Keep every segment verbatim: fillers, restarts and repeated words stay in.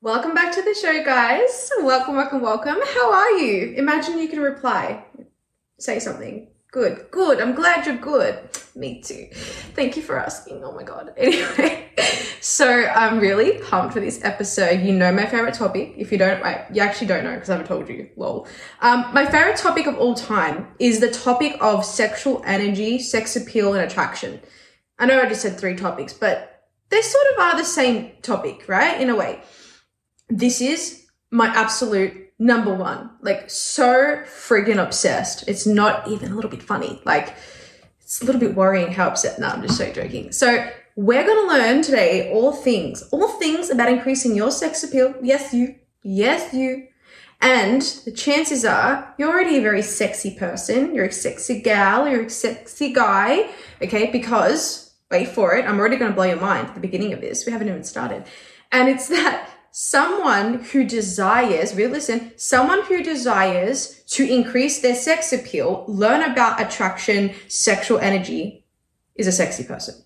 Welcome back to the show, guys. Welcome, welcome, welcome. How are you? Imagine you can reply. Say something. Good, good. I'm glad you're good. Me too. Thank you for asking. Oh my God. Anyway, so I'm really pumped for this episode. You know my favorite topic. If you don't, wait, you actually don't know because I haven't told you. Lol. Um, my favorite topic of all time is the topic of sexual energy, sex appeal, and attraction. I know I just said three topics, but they sort of are the same topic, right? In a way. This is my absolute number one, like so friggin' obsessed. It's not even a little bit funny. Like it's a little bit worrying how upset. No, I'm just so joking. So we're going to learn today all things, all things about increasing your sex appeal. Yes, you, yes, you. And the chances are you're already a very sexy person. You're a sexy gal. You're a sexy guy. Okay. Because wait for it. I'm already going to blow your mind at the beginning of this. We haven't even started. And it's that someone who desires, really listen, someone who desires to increase their sex appeal, learn about attraction, sexual energy, is a sexy person.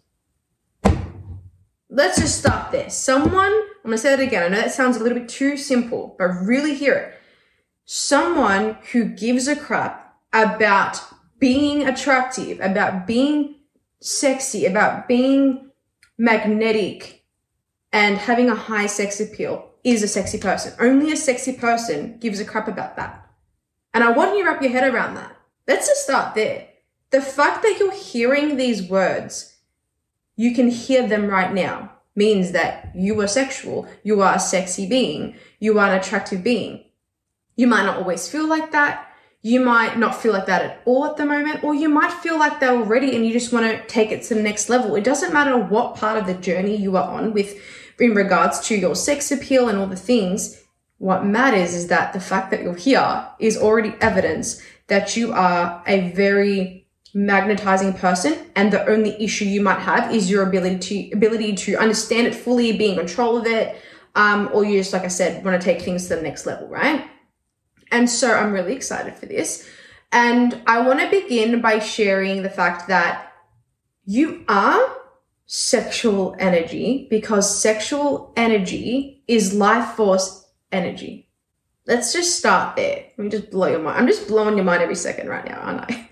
Let's just start there. Someone, I'm going to say that again. I know that sounds a little bit too simple, but really hear it. Someone who gives a crap about being attractive, about being sexy, about being magnetic, and having a high sex appeal is a sexy person. Only a sexy person gives a crap about that. And I want you to wrap your head around that. Let's just start there. The fact that you're hearing these words, you can hear them right now, means that you are sexual, you are a sexy being, you are an attractive being. You might not always feel like that. You might not feel like that at all at the moment, or you might feel like that already and you just want to take it to the next level. It doesn't matter what part of the journey you are on with in regards to your sex appeal and all the things. What matters is that the fact that you're here is already evidence that you are a very magnetizing person, and the only issue you might have is your ability to ability to understand it fully, be in control of it, um, or you just, like I said, want to take things to the next level, right? And so I'm really excited for this. And I want to begin by sharing the fact that you are sexual energy, because sexual energy is life force energy. Let's just start there. Let me just blow your mind. I'm just blowing your mind every second right now, aren't I?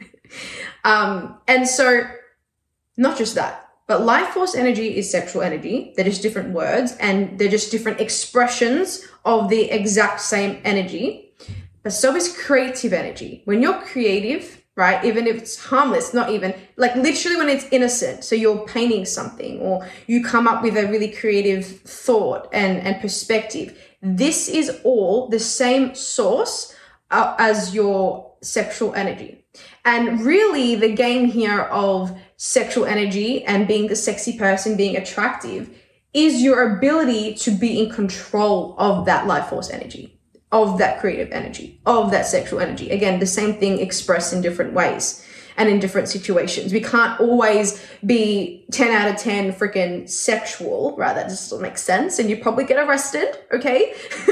um, and so not just that, but life force energy is sexual energy. They're just different words and they're just different expressions of the exact same energy. But so is creative energy. When you're creative, right, even if it's harmless, not even, like literally when it's innocent, so you're painting something or you come up with a really creative thought and, and perspective, this is all the same source uh, as your sexual energy. And really the game here of sexual energy and being the sexy person, being attractive, is your ability to be in control of that life force energy, of that creative energy, of that sexual energy. Again, the same thing expressed in different ways and in different situations. We can't always be ten out of ten freaking sexual, right? That just doesn't make sense. And you probably get arrested, okay?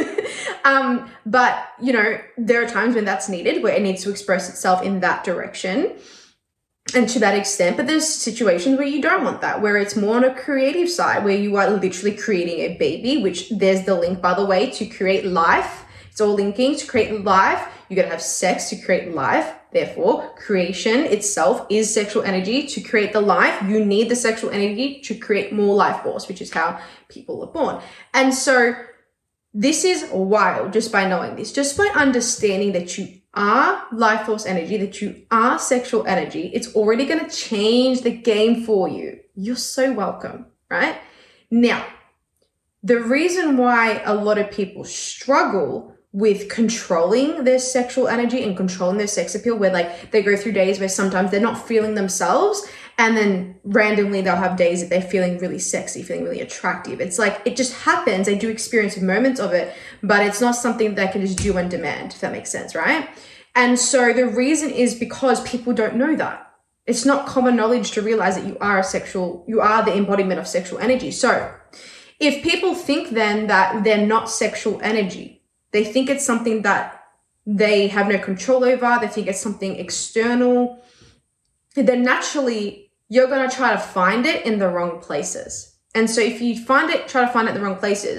um, but, you know, there are times when that's needed, where it needs to express itself in that direction and to that extent. But there's situations where you don't want that, where it's more on a creative side, where you are literally creating a baby, which there's the link, by the way, to create life. It's all linking. To create life, you gotta have sex to create life. Therefore, creation itself is sexual energy. To create the life, you need the sexual energy to create more life force, which is how people are born. And so this is wild just by knowing this, just by understanding that you are life force energy, that you are sexual energy. It's already gonna change the game for you. You're so welcome, right? Now, the reason why a lot of people struggle with controlling their sexual energy and controlling their sex appeal, where like they go through days where sometimes they're not feeling themselves, and then randomly they'll have days that they're feeling really sexy, feeling really attractive. It's like, it just happens. They do experience moments of it, but it's not something that can just do on demand, if that makes sense, right? And so the reason is because people don't know that. It's not common knowledge to realize that you are a sexual, you are the embodiment of sexual energy. So if people think then that they're not sexual energy, they think it's something that they have no control over, they think it's something external, then naturally you're going to try to find it in the wrong places. And so if you find it, try to find it in the wrong places,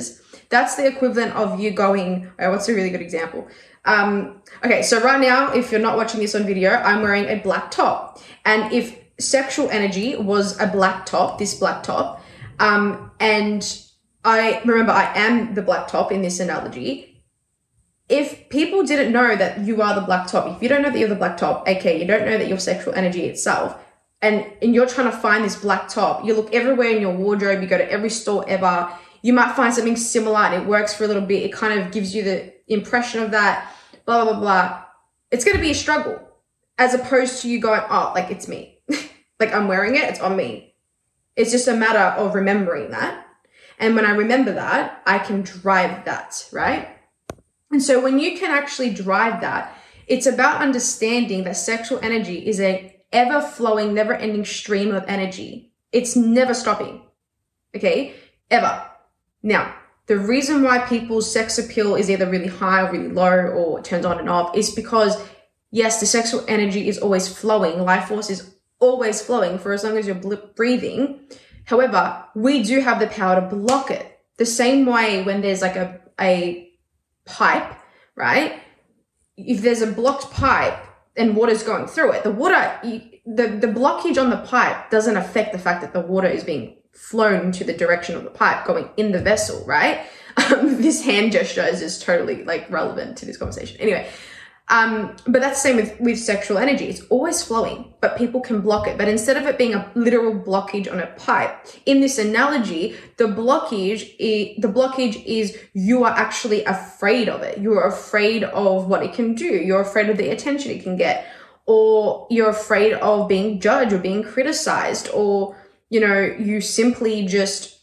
That's the equivalent of you going, oh, what's a really good example? Um, okay, so right now, if you're not watching this on video, I'm wearing a black top. And if sexual energy was a black top, this black top, um, and I remember I am the black top in this analogy. If people didn't know that you are the black top, if you don't know that you're the black top, aka you don't know that you're sexual energy itself, and, and you're trying to find this black top, you look everywhere in your wardrobe, you go to every store ever, you might find something similar and it works for a little bit. It kind of gives you the impression of that, blah, blah, blah, blah. It's going to be a struggle as opposed to you going, oh, like it's me. Like I'm wearing it, it's on me. It's just a matter of remembering that. And when I remember that, I can drive that, right? And so when you can actually drive that, it's about understanding that sexual energy is a ever-flowing, never-ending stream of energy. It's never stopping, okay? Ever. Now, the reason why people's sex appeal is either really high or really low or turns on and off is because, yes, the sexual energy is always flowing. Life force is always flowing for as long as you're breathing. However, we do have the power to block it. The same way when there's like a, a pipe, right? If there's a blocked pipe and water's going through it, the water, the, the blockage on the pipe doesn't affect the fact that the water is being flown into the direction of the pipe going in the vessel, right? Um, this hand gesture is just totally like relevant to this conversation. Anyway, Um, but that's the same with, with sexual energy. It's always flowing, but people can block it. But instead of it being a literal blockage on a pipe, in this analogy, the blockage is, the blockage is you are actually afraid of it. You're afraid of what it can do. You're afraid of the attention it can get, or you're afraid of being judged or being criticized, or, you know, you simply just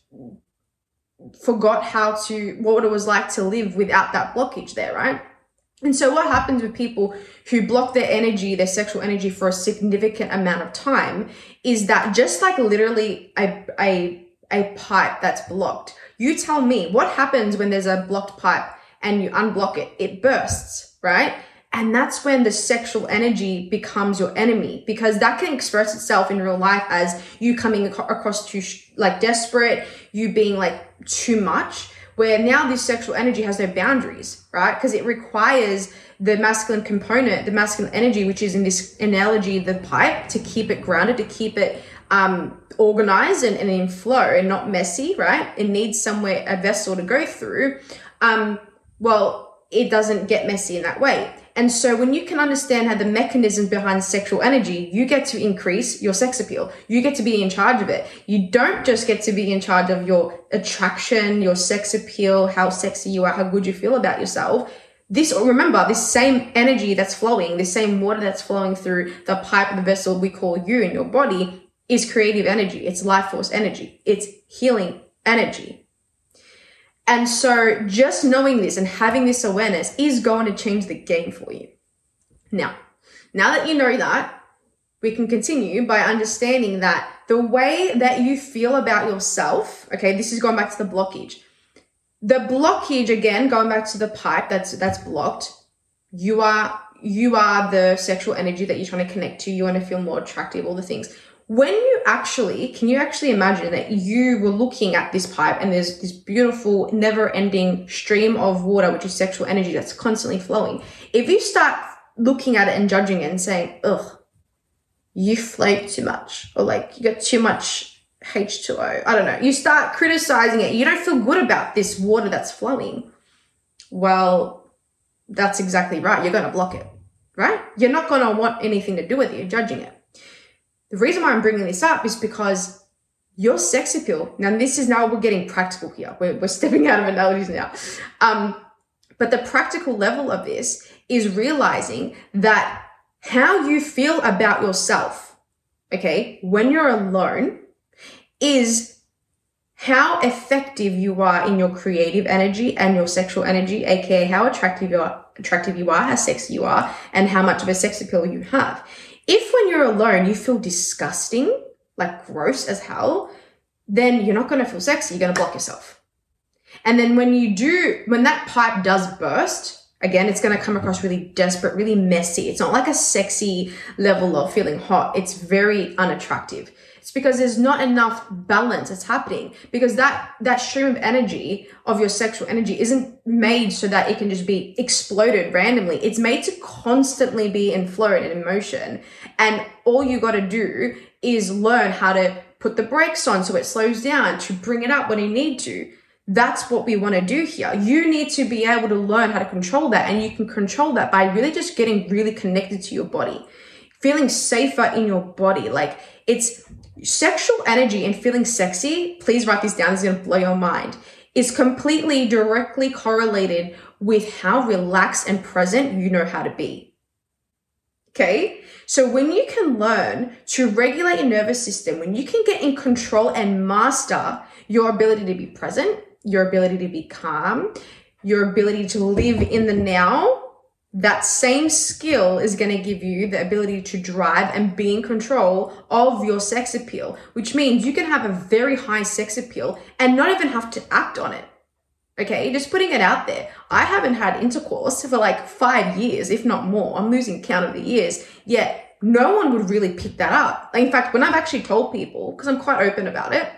forgot how to, what it was like to live without that blockage there, right? And so what happens with people who block their energy, their sexual energy for a significant amount of time is that just like literally a, a, a pipe that's blocked, you tell me what happens when there's a blocked pipe and you unblock it, it bursts, right? And that's when the sexual energy becomes your enemy, because that can express itself in real life as you coming ac- across too like desperate, you being like too much, where now this sexual energy has no boundaries, right? Because it requires the masculine component, the masculine energy, which is in this analogy, the pipe, to keep it grounded, to keep it um, organized and, and in flow and not messy, right? It needs somewhere, a vessel to go through. Um, well, it doesn't get messy in that way. And so when you can understand how the mechanisms behind sexual energy, you get to increase your sex appeal. You get to be in charge of it. You don't just get to be in charge of your attraction, your sex appeal, how sexy you are, how good you feel about yourself. This, remember, this same energy that's flowing, this same water that's flowing through the pipe, the vessel we call you in your body, is creative energy. It's life force energy. It's healing energy. And so just knowing this and having this awareness is going to change the game for you. Now, now that you know that, we can continue by understanding that the way that you feel about yourself, okay, this is going back to the blockage. The blockage, again, going back to the pipe that's that's blocked, you are you are the sexual energy that you're trying to connect to. You want to feel more attractive, all the things. When you actually, can you actually imagine that you were looking at this pipe and there's this beautiful, never-ending stream of water, which is sexual energy that's constantly flowing. If you start looking at it and judging it and saying, ugh, you float too much, or like you got too much H two O, I don't know. You start criticizing it. You don't feel good about this water that's flowing. Well, that's exactly right. You're going to block it, right? You're not going to want anything to do with it. You're judging it. The reason why I'm bringing this up is because your sex appeal, now this is now we're getting practical here. We're, we're stepping out of analogies now. Um, but the practical level of this is realizing that how you feel about yourself, okay, when you're alone is how effective you are in your creative energy and your sexual energy, aka how attractive you are, attractive you are, how sexy you are, and how much of a sex appeal you have. If when you're alone, you feel disgusting, like gross as hell, then you're not going to feel sexy. You're going to block yourself. And then when you do, when that pipe does burst, again, it's going to come across really desperate, really messy. It's not like a sexy level of feeling hot. It's very unattractive. It's because there's not enough balance that's happening, because that that stream of energy, of your sexual energy, isn't made so that it can just be exploded randomly. It's made to constantly be in flow and in motion. And all you got to do is learn how to put the brakes on so it slows down, to bring it up when you need to. That's what we want to do here. You need to be able to learn how to control that, and you can control that by really just getting really connected to your body, feeling safer in your body. Like, it's sexual energy and feeling sexy. Please write this down. It's going to blow your mind. Is completely directly correlated with how relaxed and present you know how to be. Okay. So when you can learn to regulate your nervous system, when you can get in control and master your ability to be present, your ability to be calm, your ability to live in the now, that same skill is going to give you the ability to drive and be in control of your sex appeal, which means you can have a very high sex appeal and not even have to act on it. Okay, just putting it out there. I haven't had intercourse for like five years, if not more. I'm losing count of the years, yet no one would really pick that up. In fact, when I've actually told people, because I'm quite open about it,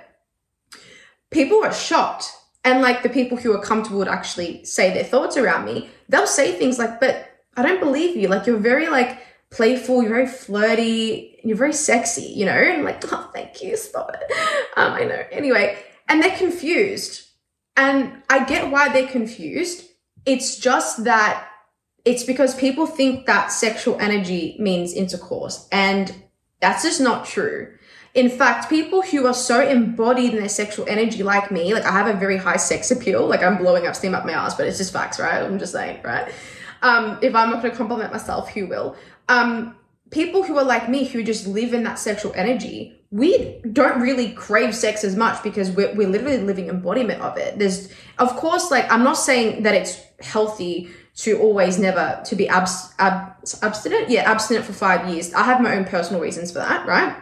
people are shocked. And like the people who are comfortable to actually say their thoughts around me, they'll say things like, but I don't believe you. Like, you're very like playful, you're very flirty, you're very sexy, you know? And I'm like, oh, thank you, stop it. Um, I know. Anyway, and they're confused. And I get why they're confused. It's just that it's because people think that sexual energy means intercourse. And that's just not true. In fact, people who are so embodied in their sexual energy like me, like I have a very high sex appeal, like I'm blowing up steam up my ass, but it's just facts, right? I'm just saying, right? Um, if I'm not going to compliment myself, who will? Um, people who are like me, who just live in that sexual energy, we don't really crave sex as much because we're, we're literally living embodiment of it. There's, of course, like, I'm not saying that it's healthy to always never, to be abs, ab, abstinent. Yeah, abstinent for five years. I have my own personal reasons for that, right?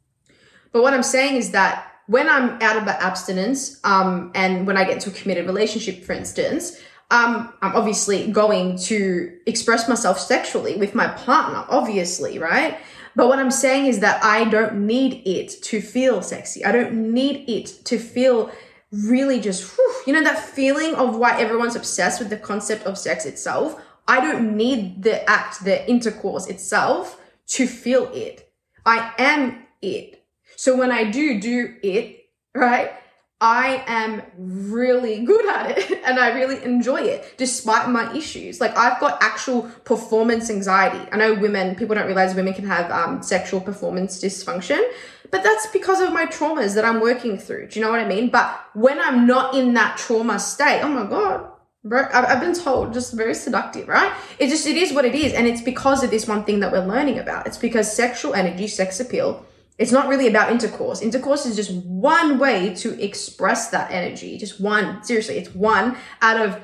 But what I'm saying is that when I'm out of that abstinence, um, and when I get into a committed relationship, for instance, um, I'm obviously going to express myself sexually with my partner, obviously, right? But what I'm saying is that I don't need it to feel sexy. I don't need it to feel really just, whew, you know, that feeling of why everyone's obsessed with the concept of sex itself. I don't need the act, the intercourse itself to feel it. I am it. So when I do do it, right, I am really good at it and I really enjoy it despite my issues. Like, I've got actual performance anxiety. I know women, people don't realize women can have um, sexual performance dysfunction, but that's because of my traumas that I'm working through. Do you know what I mean? But when I'm not in that trauma state, oh my God, bro, I've been told, just very seductive, right? It just, it is what it is. And it's because of this one thing that we're learning about. It's because sexual energy, sex appeal, it's not really about intercourse. Intercourse is just one way to express that energy. Just one. Seriously, it's one out of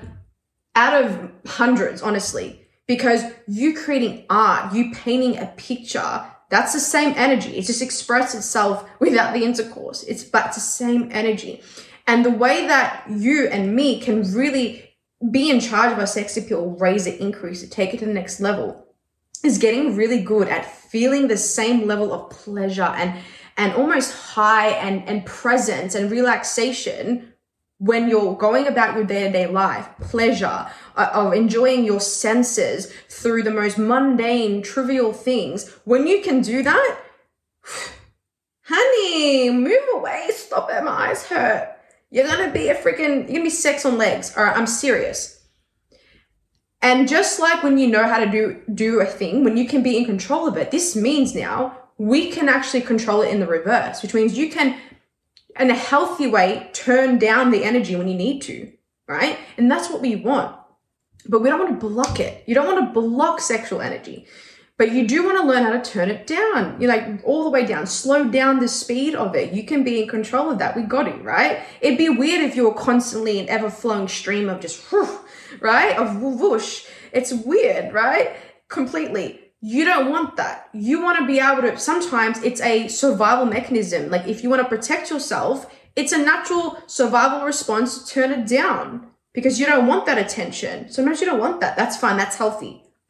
out of hundreds, honestly. Because you creating art, you painting a picture, that's the same energy. It just expresses itself without the intercourse. It's but it's the same energy. And the way that you and me can really be in charge of our sex appeal, raise it, increase it, take it to the next level, is getting really good at feeling the same level of pleasure and and almost high and, and presence and relaxation when you're going about your day-to-day life. Pleasure uh, of enjoying your senses through the most mundane, trivial things. When you can do that, honey, move away, stop it, my eyes hurt. You're gonna be a freaking, you're gonna be sex on legs. All right, I'm serious. And just like when you know how to do, do a thing, when you can be in control of it, this means now we can actually control it in the reverse, which means you can, in a healthy way, turn down the energy when you need to, right? And that's what we want. But we don't want to block it. You don't want to block sexual energy, but you do want to learn how to turn it down. You're like all the way down, slow down the speed of it. You can be in control of that. We got it, right? It'd be weird if you were constantly an ever flowing stream of just, whew, right? Of whoosh. It's weird, right? Completely. You don't want that. You want to be able to, sometimes it's a survival mechanism. Like if you want to protect yourself, it's a natural survival response to turn it down because you don't want that attention. Sometimes you don't want that. That's fine. That's healthy.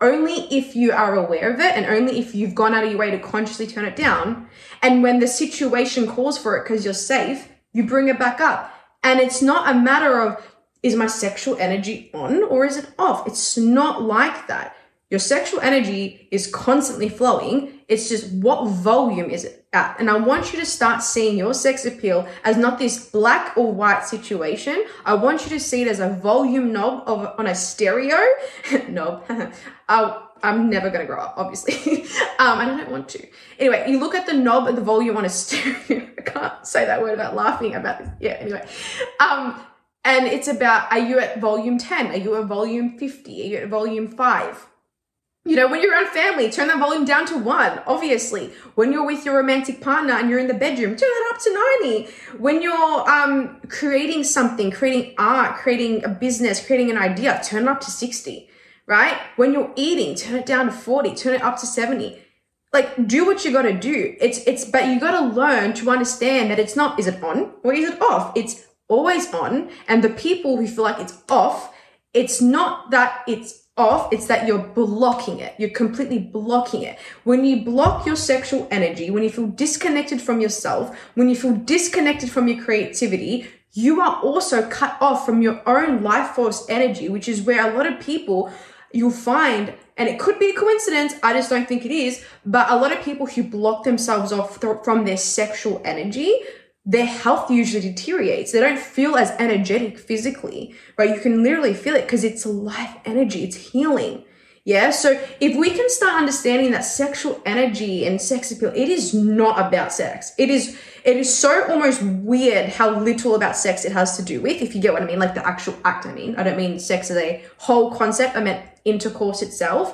only if you are aware of it and only if you've gone out of your way to consciously turn it down. And when the situation calls for it because you're safe, you bring it back up. And it's not a matter of, is my sexual energy on or is it off? It's not like that. Your sexual energy is constantly flowing. It's just what volume is it at? And I want you to start seeing your sex appeal as not this black or white situation. I want you to see it as a volume knob of, on a stereo knob. I, I'm never going to grow up, obviously. um, I don't want to. Anyway, you look at the knob and the volume on a stereo. I can't say that word without laughing about this. Yeah, anyway. Um, and it's about, are you at volume ten? Are you at volume fifty? Are you at volume five? You know, when you're around family, turn that volume down to one, obviously. When you're with your romantic partner and you're in the bedroom, turn that up to ninety. When you're um, creating something, creating art, creating a business, creating an idea, turn it up to sixty, right? When you're eating, turn it down to forty, turn it up to seventy. Like, do what you gotta do. It's, it's, but you gotta learn to understand that it's not, is it on or is it off? It's always on. And the people who feel like it's off, it's not that it's off, it's that you're blocking it. You're completely blocking it. When you block your sexual energy, when you feel disconnected from yourself, when you feel disconnected from your creativity, you are also cut off from your own life force energy, which is where a lot of people you'll find, and it could be a coincidence, I just don't think it is, but a lot of people who block themselves off th- from their sexual energy, their health usually deteriorates. They don't feel as energetic physically, right? You can literally feel it because it's life energy. It's healing. Yeah. So if we can start understanding that sexual energy and sex appeal, it is not about sex. It is, it is so almost weird how little about sex it has to do with, if you get what I mean, like the actual act. I mean, I don't mean sex as a whole concept. I meant intercourse itself.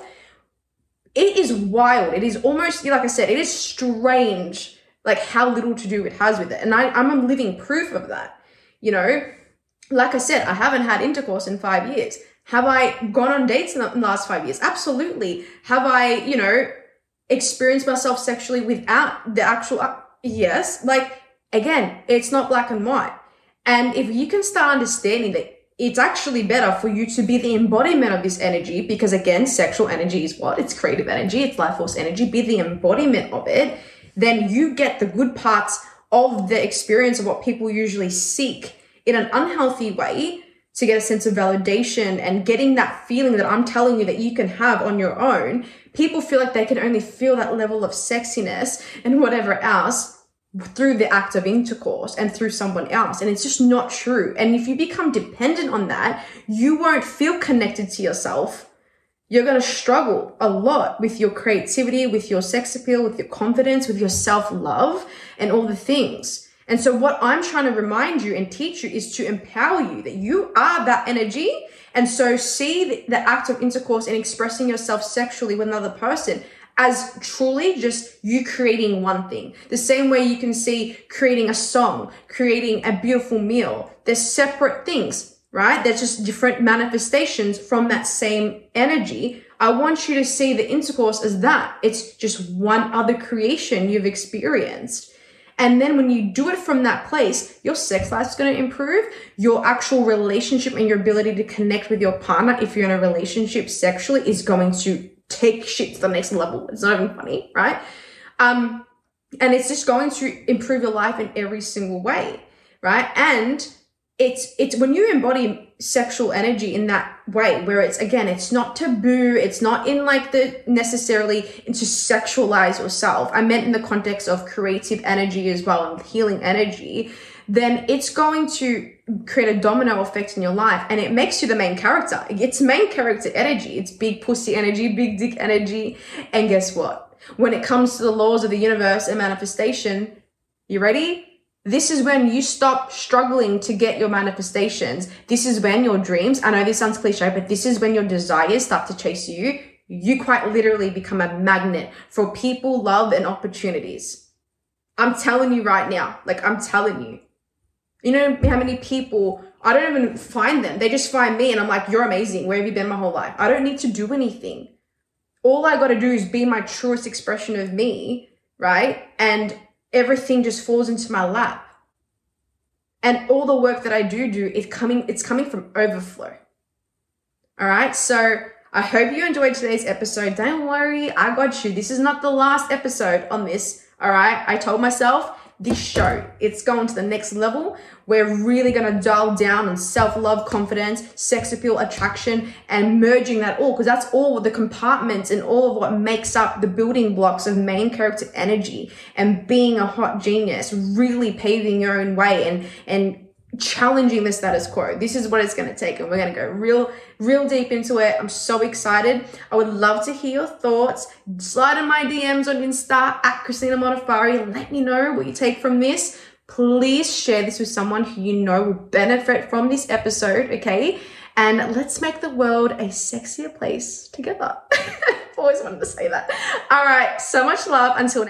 It is wild. It is almost, like I said, it is strange, like how little to do it has with it. And I, I'm a living proof of that. You know, like I said, I haven't had intercourse in five years. Have I gone on dates in the last five years? Absolutely. Have I, you know, experienced myself sexually without the actual, uh, yes. Like, again, it's not black and white. And if you can start understanding that it's actually better for you to be the embodiment of this energy, because again, sexual energy is what? It's creative energy. It's life force energy. Be the embodiment of it. Then you get the good parts of the experience of what people usually seek in an unhealthy way to get a sense of validation and getting that feeling that I'm telling you that you can have on your own. People feel like they can only feel that level of sexiness and whatever else through the act of intercourse and through someone else. And it's just not true. And if you become dependent on that, you won't feel connected to yourself. You're going to struggle a lot with your creativity, with your sex appeal, with your confidence, with your self-love and all the things. And so what I'm trying to remind you and teach you is to empower you that you are that energy. And so see the, the act of intercourse and expressing yourself sexually with another person as truly just you creating one thing. The same way you can see creating a song, creating a beautiful meal. They're separate things. Right? They're just different manifestations from that same energy. I want you to see the intercourse as that. It's just one other creation you've experienced. And then when you do it from that place, your sex life is going to improve. Your actual relationship and your ability to connect with your partner, if you're in a relationship sexually, is going to take shit to the next level. It's not even funny, right? Um, and it's just going to improve your life in every single way, right? And It's, it's when you embody sexual energy in that way, where it's, again, it's not taboo. It's not in like the necessarily into sexualize yourself. I meant in the context of creative energy as well and healing energy, then it's going to create a domino effect in your life and it makes you the main character. It's main character energy. It's big pussy energy, big dick energy. And guess what? When it comes to the laws of the universe and manifestation, you ready? This is when you stop struggling to get your manifestations. This is when your dreams, I know this sounds cliche, but this is when your desires start to chase you. You quite literally become a magnet for people, love, and opportunities. I'm telling you right now, like I'm telling you. You know how many people, I don't even find them. They just find me and I'm like, you're amazing. Where have you been my whole life? I don't need to do anything. All I got to do is be my truest expression of me, right? And everything just falls into my lap. And all the work that I do do is coming, it's coming from overflow. All right. So I hope you enjoyed today's episode. Don't worry, I got you. This is not the last episode on this, all right? I told myself this show, it's going to the next level. We're really going to dial down on self-love, confidence, sex appeal, attraction, and merging that all, because that's all the compartments and all of what makes up the building blocks of main character energy and being a hot genius, really paving your own way and, and challenging the status quo. This is what it's going to take, and we're going to go real real deep into it. I'm so excited. I would love to hear your thoughts. Slide in my D Ms on Insta at Christina Modafari. Let me know what you take from this. Please share this with someone who you know will benefit from this episode, okay? And let's make the world a sexier place together. I've always wanted to say that. All right, so much love. Until next